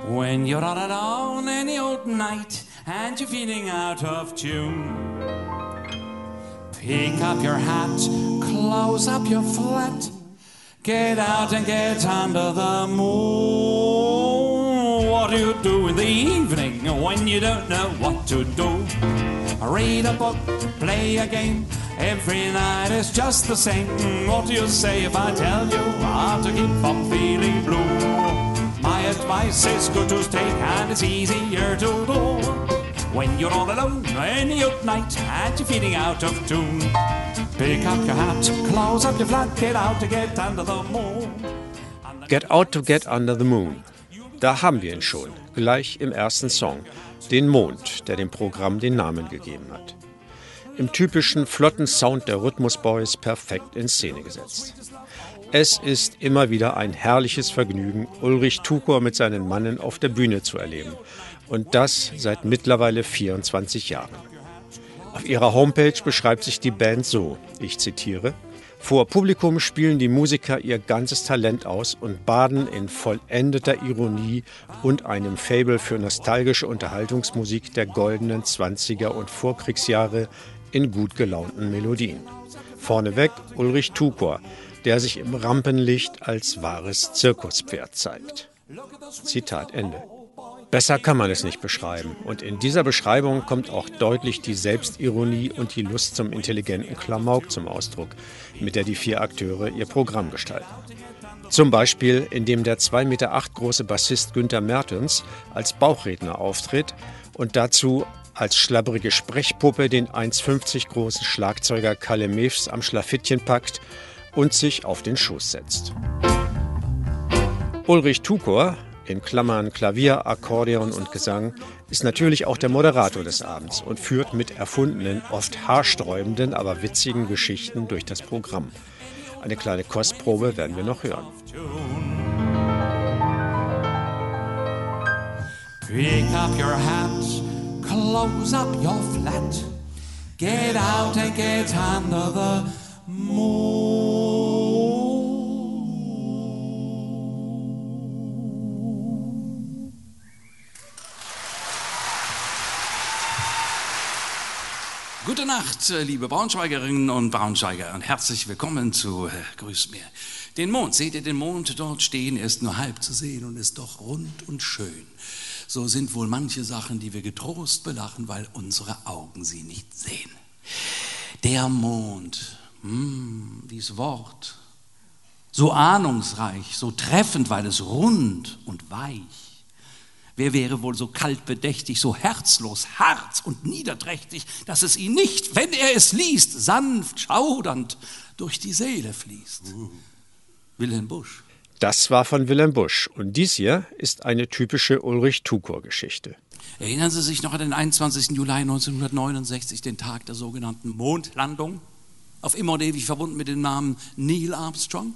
When you're all alone any old night and you're feeling out of tune, pick up your hat, close up your flat, get out and get under the moon. What do you do in the evening when you don't know what to do? Read a book, play a game, every night is just the same. What do you say if I tell you how to keep from feeling blue? My advice is good to take and it's easier to do when you're all alone any old night and you're feeling out of tune. Pick up your hat, close up your flat, get out to get under the moon. Get out to get under the moon. Da haben wir ihn schon, gleich im ersten Song. Den Mond, der dem Programm den Namen gegeben hat. Im typischen flotten Sound der Rhythmus Boys perfekt in Szene gesetzt. Es ist immer wieder ein herrliches Vergnügen, Ulrich Tukur mit seinen Mannen auf der Bühne zu erleben. Und das seit mittlerweile 24 Jahren. Auf ihrer Homepage beschreibt sich die Band so, ich zitiere: Vor Publikum spielen die Musiker ihr ganzes Talent aus und baden in vollendeter Ironie und einem Faible für nostalgische Unterhaltungsmusik der goldenen 20er und Vorkriegsjahre in gut gelaunten Melodien. Vorneweg Ulrich Tukur, der sich im Rampenlicht als wahres Zirkuspferd zeigt. Zitat Ende. Besser kann man es nicht beschreiben. Und in dieser Beschreibung kommt auch deutlich die Selbstironie und die Lust zum intelligenten Klamauk zum Ausdruck, mit der die 4 Akteure ihr Programm gestalten. Zum Beispiel, indem der 2,8 Meter große Bassist Günther Mertens als Bauchredner auftritt und dazu als schlabbrige Sprechpuppe den 1,50 großen Schlagzeuger Kalle Mewes am Schlafittchen packt und sich auf den Schoß setzt. Ulrich Tukur, in Klammern Klavier, Akkordeon und Gesang, ist natürlich auch der Moderator des Abends und führt mit erfundenen, oft haarsträubenden, aber witzigen Geschichten durch das Programm. Eine kleine Kostprobe werden wir noch hören. Pick up your hat, close up your flat, get out and get under the moon. Gute Nacht, liebe Braunschweigerinnen und Braunschweiger und herzlich willkommen zu Grüß mir. Den Mond, seht ihr den Mond dort stehen? Er ist nur halb zu sehen und ist doch rund und schön. So sind wohl manche Sachen, die wir getrost belachen, weil unsere Augen sie nicht sehen. Der Mond, dieses Wort, so ahnungsreich, so treffend, weil es rund und weich. Wer wäre wohl so kaltbedächtig, so herzlos, hart und niederträchtig, dass es ihn nicht, wenn er es liest, sanft, schaudernd durch die Seele fließt? Wilhelm Busch. Das war von Wilhelm Busch und dies hier ist eine typische Ulrich Tukur-Geschichte. Erinnern Sie sich noch an den 21. Juli 1969, den Tag der sogenannten Mondlandung? Auf immer und ewig verbunden mit dem Namen Neil Armstrong?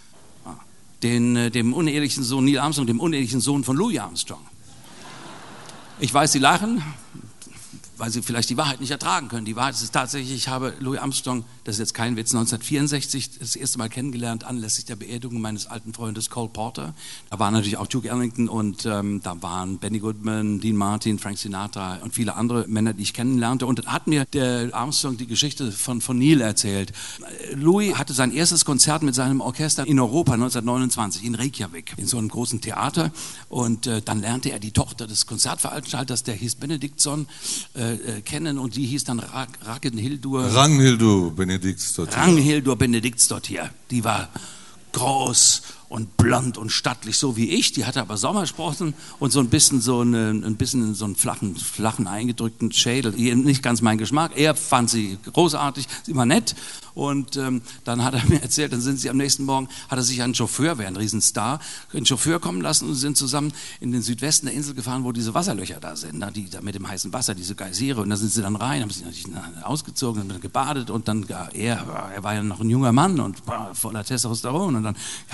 Dem unehelichen Sohn Neil Armstrong, dem unehelichen Sohn von Louis Armstrong. Ich weiß, Sie lachen, weil Sie vielleicht die Wahrheit nicht ertragen können. Die Wahrheit ist tatsächlich, ich habe Louis Armstrong, das ist jetzt kein Witz, 1964 das erste Mal kennengelernt, anlässlich der Beerdigung meines alten Freundes Cole Porter. Da waren natürlich auch Duke Ellington und da waren Benny Goodman, Dean Martin, Frank Sinatra und viele andere Männer, die ich kennenlernte. Und dann hat mir der Armstrong die Geschichte von Neil erzählt. Louis hatte sein erstes Konzert mit seinem Orchester in Europa 1929 in Reykjavik, in so einem großen Theater. Und dann lernte er die Tochter des Konzertveranstalters, der hieß Benediktsson, kennen und die hieß dann Ragnhildur Benediktsdottir. Die war groß und blond und stattlich, so wie ich. Die hatte aber Sommersprossen und so ein bisschen so einen flachen eingedrückten Schädel. Nicht ganz mein Geschmack. Er fand sie großartig, sie war nett. Und dann hat er mir erzählt, dann sind sie am nächsten Morgen, hat er sich einen Chauffeur, wäre ein Riesenstar, einen Chauffeur kommen lassen und sind zusammen in den Südwesten der Insel gefahren, wo diese Wasserlöcher da sind, da mit dem heißen Wasser, diese Geysire. Und da sind sie dann rein, haben sich natürlich ausgezogen, dann gebadet und dann, er war ja noch ein junger Mann und voller Testosteron. Und dann kam es zum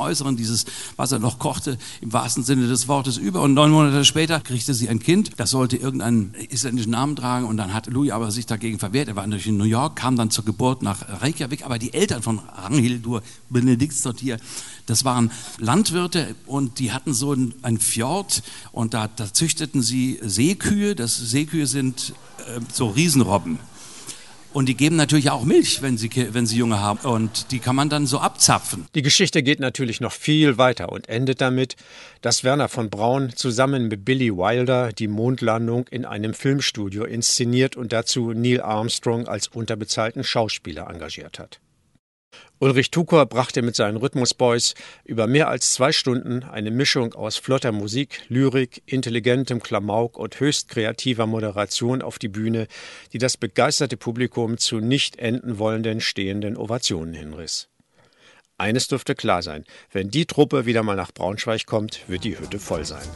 Äußeren dieses Wasserloch kochte im wahrsten Sinne des Wortes über und 9 Monate später kriegte sie ein Kind, das sollte irgendeinen isländischen Namen tragen und dann hat Louis aber sich dagegen verwehrt. Er war natürlich in New York, kam dann zur Geburt nach Reykjavik, aber die Eltern von Ragnhildur Benediktsdottir, das waren Landwirte und die hatten so einen Fjord und da züchteten sie Seekühe. Seekühe sind so Riesenrobben. Und die geben natürlich auch Milch, wenn sie Junge haben. Und die kann man dann so abzapfen. Die Geschichte geht natürlich noch viel weiter und endet damit, dass Wernher von Braun zusammen mit Billy Wilder die Mondlandung in einem Filmstudio inszeniert und dazu Neil Armstrong als unterbezahlten Schauspieler engagiert hat. Ulrich Tucker brachte mit seinen Rhythmusboys über mehr als 2 Stunden eine Mischung aus flotter Musik, Lyrik, intelligentem Klamauk und höchst kreativer Moderation auf die Bühne, die das begeisterte Publikum zu nicht enden wollenden stehenden Ovationen hinriss. Eines dürfte klar sein, wenn die Truppe wieder mal nach Braunschweig kommt, wird die Hütte voll sein.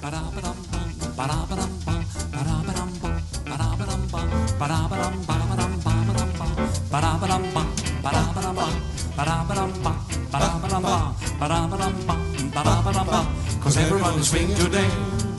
Cause everyone is swing today.